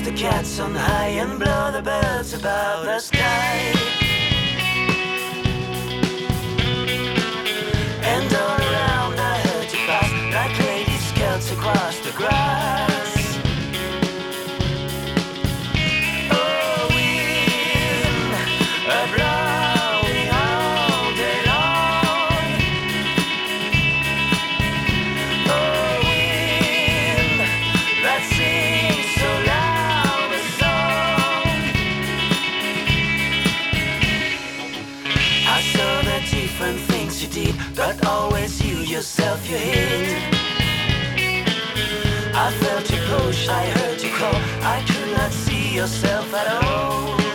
the cats on high and blow the birds about the sky. And all around I heard you pass like lady scouts across the grass. Oh, wind, blowing all day long. Oh, wind, that sings so loud a song. I saw the different things you did, but always you yourself you hid. I felt you push, I heard you call, I could not see yourself at all.